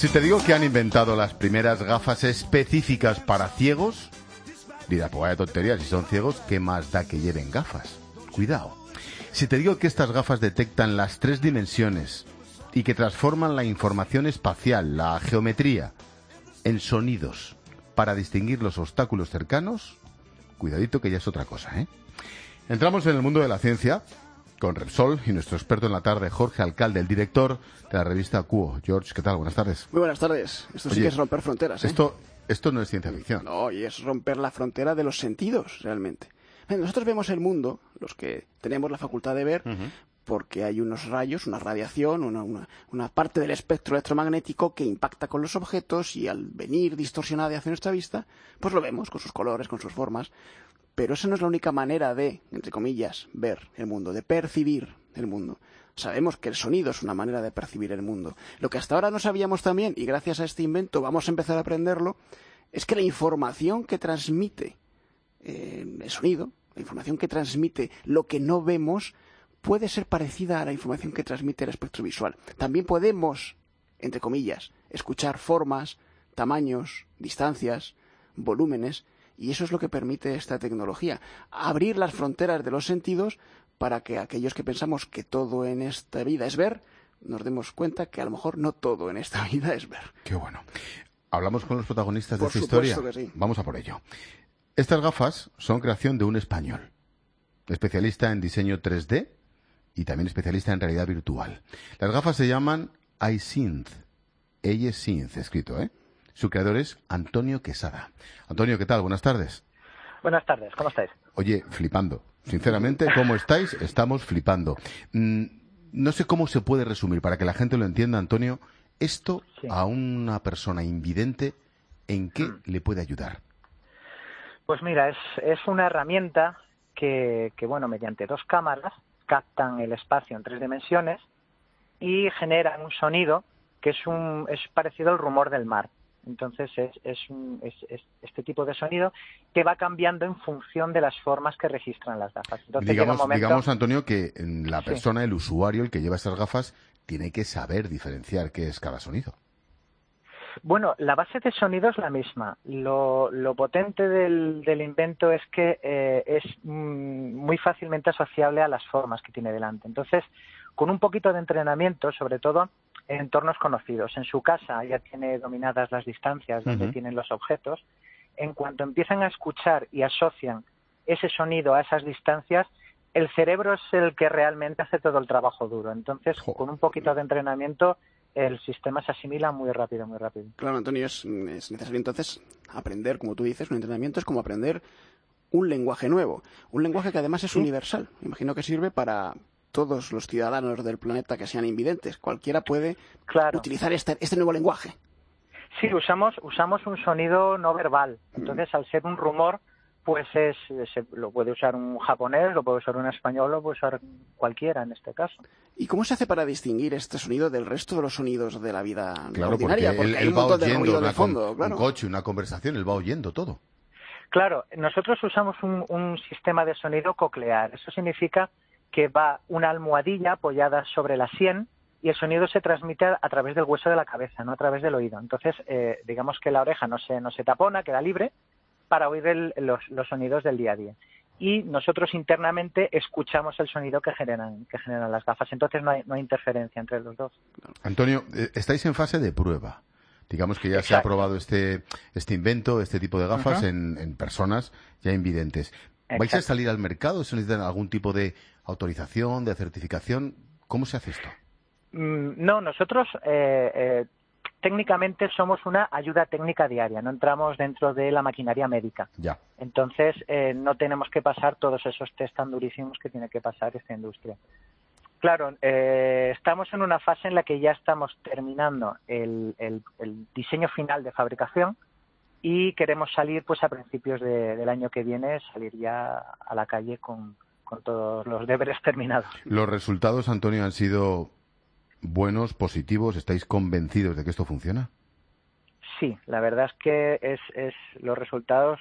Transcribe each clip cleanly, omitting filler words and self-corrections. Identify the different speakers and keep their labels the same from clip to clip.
Speaker 1: Si te digo que han inventado las primeras gafas específicas para ciegos, dirás, pues vaya tontería, si son ciegos, ¿qué más da que lleven gafas? Cuidado. Si te digo que estas gafas detectan las 3 dimensiones y que transforman la información espacial, la geometría, en sonidos para distinguir los obstáculos cercanos, cuidadito que ya es otra cosa, ¿eh? Entramos en el mundo de la ciencia con Repsol y nuestro experto en la tarde, Jorge Alcalde, el director de la revista Cuo. George, ¿qué tal? Buenas tardes.
Speaker 2: Muy buenas tardes. Esto sí que es romper fronteras, ¿eh?
Speaker 1: Esto no es ciencia ficción.
Speaker 2: No, y es romper la frontera de los sentidos, realmente. Nosotros vemos el mundo, los que tenemos la facultad de ver, porque hay unos rayos, una radiación, una parte del espectro electromagnético que impacta con los objetos y al venir distorsionada hacia nuestra vista, pues lo vemos con sus colores, con sus formas. Pero esa no es la única manera de, entre comillas, ver el mundo, de percibir el mundo. Sabemos que el sonido es una manera de percibir el mundo. Lo que hasta ahora no sabíamos también, y gracias a este invento vamos a empezar a aprenderlo, es que la información que transmite el sonido, la información que transmite lo que no vemos, puede ser parecida a la información que transmite el espectro visual. También podemos, entre comillas, escuchar formas, tamaños, distancias, volúmenes, y eso es lo que permite esta tecnología, abrir las fronteras de los sentidos para que aquellos que pensamos que todo en esta vida es ver, nos demos cuenta que a lo mejor no todo en esta vida es ver.
Speaker 1: Qué bueno. ¿Hablamos con los protagonistas de esta historia?
Speaker 2: Por supuesto que sí.
Speaker 1: Vamos a por ello. Estas gafas son creación de un español, especialista en diseño 3D y también especialista en realidad virtual. Las gafas se llaman iSynth, iSynth escrito, ¿eh? Su creador es Antonio Quesada. Antonio, ¿qué tal? Buenas tardes.
Speaker 3: Buenas tardes, ¿cómo estáis?
Speaker 1: Oye, flipando. Sinceramente, ¿cómo estáis? Estamos flipando. No sé cómo se puede resumir, para que la gente lo entienda, Antonio, esto sí. A una persona invidente, ¿en qué le puede ayudar?
Speaker 3: Pues mira, es una herramienta que, bueno, mediante 2 cámaras captan el espacio en 3 dimensiones y generan un sonido que es parecido al rumor del mar. Entonces es este tipo de sonido que va cambiando en función de las formas que registran las gafas. Entonces,
Speaker 1: digamos, Antonio, que la persona, el usuario, el que lleva esas gafas, tiene que saber diferenciar qué es cada sonido.
Speaker 3: Bueno, la base de sonido es la misma. Lo potente del invento es que es muy fácilmente asociable a las formas que tiene delante. Entonces, con un poquito de entrenamiento, sobre todo en entornos conocidos. En su casa ya tiene dominadas las distancias donde tienen los objetos. En cuanto empiezan a escuchar y asocian ese sonido a esas distancias, el cerebro es el que realmente hace todo el trabajo duro. Entonces, con un poquito de entrenamiento, el sistema se asimila muy rápido, muy rápido.
Speaker 2: Claro, Antonio, es necesario entonces aprender, como tú dices, un entrenamiento es como aprender un lenguaje nuevo. Un lenguaje que además es universal. Me imagino que sirve para todos los ciudadanos del planeta que sean invidentes. Cualquiera puede utilizar este nuevo lenguaje.
Speaker 3: Sí, usamos un sonido no verbal. Entonces, al ser un rumor, pues lo puede usar un japonés, lo puede usar un español, lo puede usar cualquiera en este caso.
Speaker 2: ¿Y cómo se hace para distinguir este sonido del resto de los sonidos de la vida
Speaker 1: claro,
Speaker 2: ordinaria? Porque hay un montón de ruido de fondo.
Speaker 1: Un coche, una conversación, él va oyendo todo.
Speaker 3: Claro, nosotros usamos un sistema de sonido coclear. Eso significa que va una almohadilla apoyada sobre la sien y el sonido se transmite a través del hueso de la cabeza, no a través del oído. Entonces, digamos que la oreja no se tapona, queda libre para oír los sonidos del día a día. Y nosotros internamente escuchamos el sonido que generan las gafas. Entonces no hay interferencia entre los dos.
Speaker 1: Antonio, estáis en fase de prueba. Digamos que ya se ha probado este invento, este tipo de gafas en personas ya invidentes. ¿Vais a salir al mercado? ¿Se necesitan algún tipo de autorización, de certificación? ¿Cómo se hace esto?
Speaker 3: No, nosotros técnicamente somos una ayuda técnica diaria, no entramos dentro de la maquinaria médica.
Speaker 1: Ya.
Speaker 3: Entonces no tenemos que pasar todos esos test tan durísimos que tiene que pasar esta industria. Claro, estamos en una fase en la que ya estamos terminando el diseño final de fabricación y queremos salir pues a principios del año que viene, salir ya a la calle con todos los deberes terminados.
Speaker 1: ¿Los resultados, Antonio, han sido buenos, positivos? ¿Estáis convencidos de que esto funciona?
Speaker 3: Sí, la verdad es que los resultados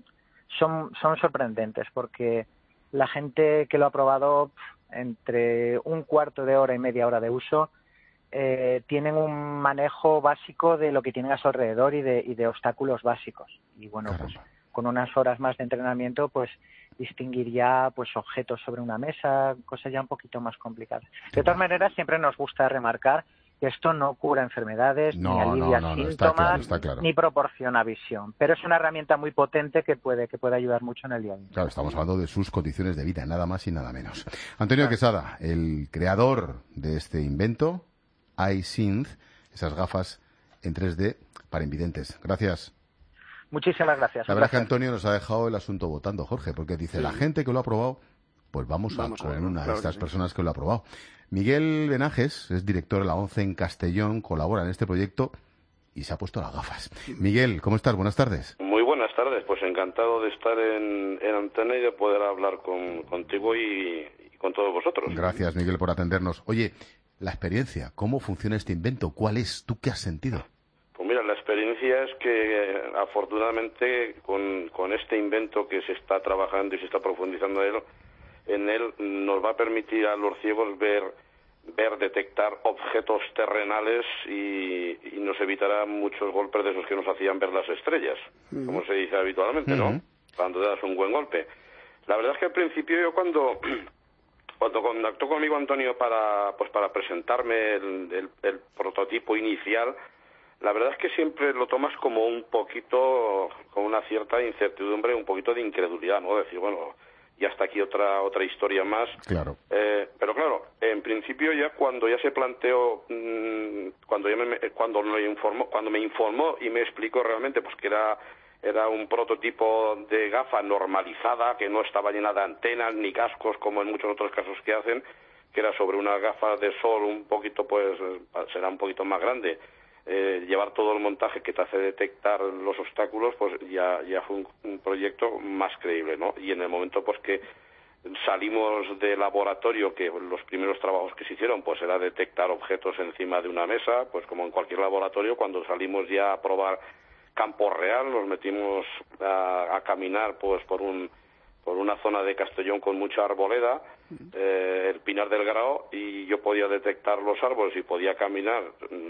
Speaker 3: son sorprendentes porque la gente que lo ha probado entre un cuarto de hora y media hora de uso tienen un manejo básico de lo que tienen a su alrededor y de obstáculos básicos. Y bueno, pues con unas horas más de entrenamiento, pues distinguir ya pues objetos sobre una mesa, cosas ya un poquito más complicadas. De todas maneras, siempre nos gusta remarcar que esto no cura enfermedades, ni alivia síntomas,
Speaker 1: está claro.
Speaker 3: ni proporciona visión. Pero es una herramienta muy potente que puede ayudar mucho en el día a día.
Speaker 1: Claro, estamos hablando de sus condiciones de vida, nada más y nada menos. Antonio Quesada, el creador de este invento, iSynth, esas gafas en 3D para invidentes. Gracias.
Speaker 3: Muchísimas gracias.
Speaker 1: La verdad es que Antonio nos ha dejado el asunto votando, Jorge, porque dice, la gente que lo ha probado, pues vamos a ver una de estas personas que lo ha probado. Miguel Benajes es director de la ONCE en Castellón, colabora en este proyecto y se ha puesto las gafas. Miguel, ¿cómo estás? Buenas tardes.
Speaker 4: Muy buenas tardes, pues encantado de estar en antena y de poder hablar contigo y con todos vosotros.
Speaker 1: Gracias, Miguel, por atendernos. Oye, la experiencia, ¿cómo funciona este invento? ¿Cuál es? ¿Tú qué has sentido?
Speaker 4: Pues mira, la experiencia es que afortunadamente con este invento que se está trabajando y se está profundizando en él nos va a permitir a los ciegos detectar objetos terrenales y nos evitará muchos golpes de esos que nos hacían ver las estrellas, como se dice habitualmente, ¿no? Cuando te das un buen golpe. La verdad es que al principio yo cuando contactó conmigo Antonio para presentarme el prototipo inicial, la verdad es que siempre lo tomas como un poquito, con una cierta incertidumbre, un poquito de incredulidad, ¿no? Decir, bueno, y hasta aquí otra historia más.
Speaker 1: Claro.
Speaker 4: Pero claro, en principio ya cuando ya se planteó, cuando me informó y me explicó realmente pues que era un prototipo de gafa normalizada, que no estaba llena de antenas ni cascos como en muchos otros casos que hacen, que era sobre una gafa de sol un poquito, pues será un poquito más grande. Llevar todo el montaje que te hace detectar los obstáculos, pues ya fue un proyecto más creíble, ¿no? Y en el momento pues que salimos del laboratorio, que los primeros trabajos que se hicieron pues era detectar objetos encima de una mesa, pues como en cualquier laboratorio, cuando salimos ya a probar campo real, nos metimos a caminar pues por una zona de Castellón con mucha arboleda, el Pinar del Grao, y yo podía detectar los árboles y podía caminar,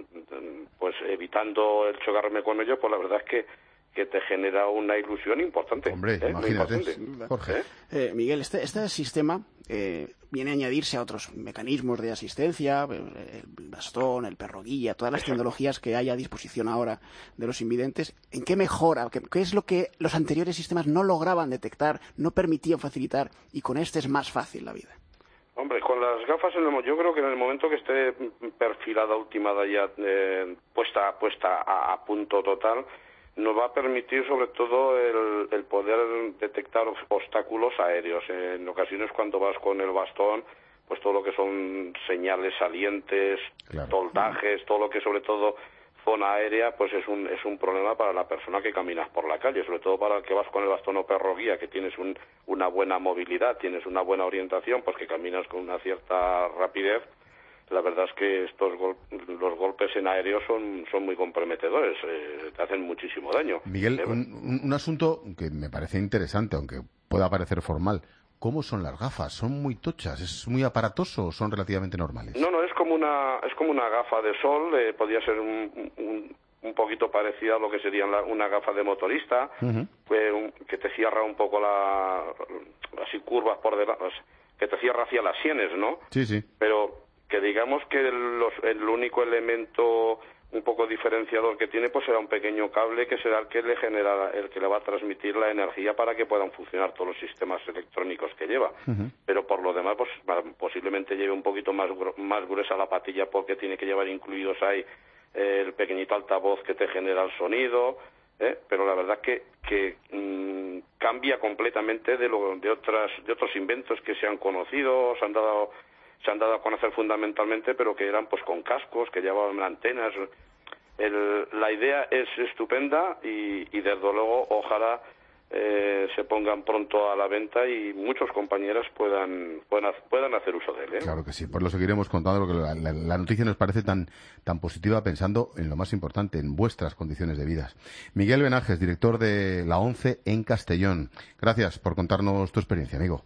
Speaker 4: pues evitando el chocarme con ellos, pues la verdad es que te genera una ilusión importante.
Speaker 1: Hombre, imagínate, Jorge.
Speaker 2: Miguel, este sistema viene a añadirse a otros mecanismos de asistencia, el bastón, el perro guía, todas las tecnologías que hay a disposición ahora de los invidentes. ¿En qué mejora? ¿Qué es lo que los anteriores sistemas no lograban detectar, no permitían facilitar, y con este es más fácil la vida?
Speaker 4: Hombre, con las gafas, yo creo que en el momento que esté perfilada, ultimada ya, puesta a punto total, nos va a permitir sobre todo el poder detectar obstáculos aéreos. En ocasiones cuando vas con el bastón, pues todo lo que son señales salientes, toldajes, todo lo que sobre todo zona aérea, pues es un problema para la persona que caminas por la calle, sobre todo para el que vas con el bastón o perro guía, que tienes una buena movilidad, tienes una buena orientación, pues que caminas con una cierta rapidez. La verdad es que los golpes en aéreo son muy comprometedores, te hacen muchísimo daño.
Speaker 1: Miguel, un asunto que me parece interesante, aunque pueda parecer formal. ¿Cómo son las gafas? ¿Son muy tochas? ¿Es muy aparatoso o son relativamente normales?
Speaker 4: No, es como una gafa de sol, podría ser un poquito parecida a lo que sería una gafa de motorista, que te cierra un poco así curvas por debajo, que te cierra hacia las sienes, ¿no?
Speaker 1: Sí.
Speaker 4: Pero que digamos que el único elemento un poco diferenciador que tiene pues será un pequeño cable que será el que le va a transmitir la energía para que puedan funcionar todos los sistemas electrónicos que lleva. Pero por lo demás pues posiblemente lleve un poquito más gruesa la patilla, porque tiene que llevar incluidos ahí el pequeñito altavoz que te genera el sonido, pero la verdad que cambia completamente de otros inventos que se han conocido, se han dado a conocer fundamentalmente, pero que eran pues con cascos, que llevaban antenas. La idea es estupenda y desde luego ojalá se pongan pronto a la venta y muchos compañeros puedan hacer uso de él.
Speaker 1: Claro que sí, pues lo seguiremos contando, porque la noticia nos parece tan positiva, pensando en lo más importante, en vuestras condiciones de vida. Miguel Benajes, director de la ONCE en Castellón. Gracias por contarnos tu experiencia, amigo.
Speaker 4: Muchas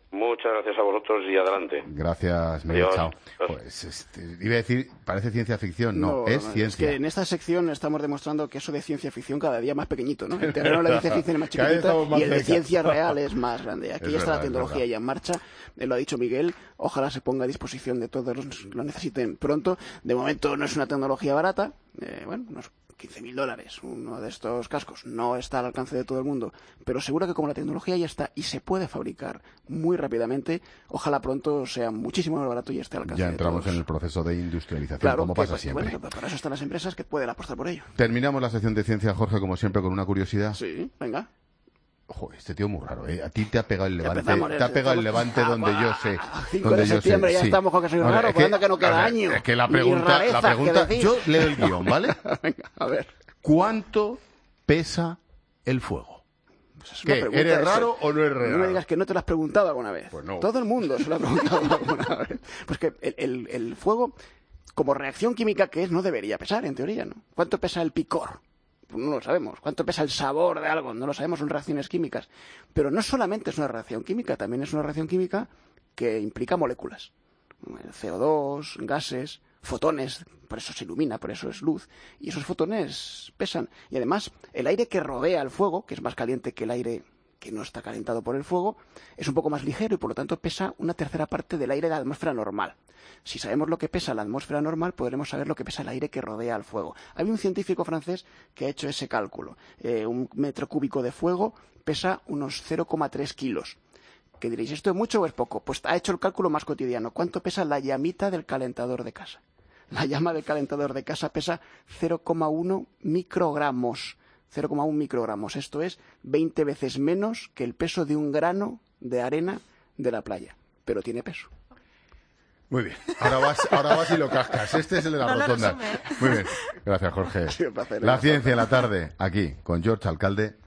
Speaker 4: muchas gracias a vosotros y adelante.
Speaker 1: Gracias, Miguel.
Speaker 4: Adiós.
Speaker 1: Chao. Pues iba a decir, parece ciencia ficción. No, es ciencia.
Speaker 2: Es que en esta sección estamos demostrando que eso de ciencia ficción cada día más pequeñito, ¿no? El terreno de la ciencia ficción es más chiquitito y el de ciencia real es más grande. Aquí está la tecnología ya en marcha, lo ha dicho Miguel, ojalá se ponga a disposición de todos los que lo necesiten pronto. De momento no es una tecnología barata, unos $15.000 uno de estos cascos. No está al alcance de todo el mundo, pero seguro que como la tecnología ya está y se puede fabricar muy rápidamente, ojalá pronto sea muchísimo más barato y esté al alcance de todos.
Speaker 1: Ya entramos en el proceso de industrialización,
Speaker 2: claro,
Speaker 1: como pasa siempre.
Speaker 2: Bueno, para eso están las empresas que pueden apostar por ello.
Speaker 1: Terminamos la sección de ciencia, Jorge, como siempre, con una curiosidad.
Speaker 2: Sí, venga.
Speaker 1: Joder, este tío es muy raro, ¿eh? A ti te ha pegado el Levante, te ha pegado el Levante donde yo sé.
Speaker 2: 5 de septiembre ya estamos con que soy raro, cuando que no queda año.
Speaker 1: Es que la pregunta, yo leo el guión, ¿vale?
Speaker 2: Venga, a ver.
Speaker 1: ¿Cuánto pesa el fuego?
Speaker 2: Pues
Speaker 1: ¿Qué? ¿Eres raro o no eres raro?
Speaker 2: No me digas que no te lo has preguntado alguna vez.
Speaker 1: Pues no.
Speaker 2: Todo el mundo se lo ha preguntado alguna vez. Pues que el fuego, como reacción química que es, no debería pesar, en teoría, ¿no? ¿Cuánto pesa el picor? Pues no lo sabemos. ¿Cuánto pesa el sabor de algo? No lo sabemos, son reacciones químicas. Pero no solamente es una reacción química, también es una reacción química que implica moléculas. El CO2, gases, fotones, por eso se ilumina, por eso es luz. Y esos fotones pesan. Y además, el aire que rodea el fuego, que es más caliente que el aire que no está calentado por el fuego, es un poco más ligero y por lo tanto pesa una tercera parte del aire de la atmósfera normal. Si sabemos lo que pesa la atmósfera normal, podremos saber lo que pesa el aire que rodea al fuego. Hay un científico francés que ha hecho ese cálculo. 1 metro cúbico de fuego pesa unos 0,3 kilos. ¿Qué diréis? ¿Esto es mucho o es poco? Pues ha hecho el cálculo más cotidiano. ¿Cuánto pesa la llamita del calentador de casa? La llama del calentador de casa pesa 0,1 microgramos. 0,1 microgramos. Esto es 20 veces menos que el peso de un grano de arena de la playa. Pero tiene peso.
Speaker 1: Muy bien. Ahora vas y lo cascas. Este es el de la rotonda. Muy bien. Gracias, Jorge.
Speaker 2: Ha sido un placer.
Speaker 1: La ciencia en la tarde, aquí, con George Alcalde.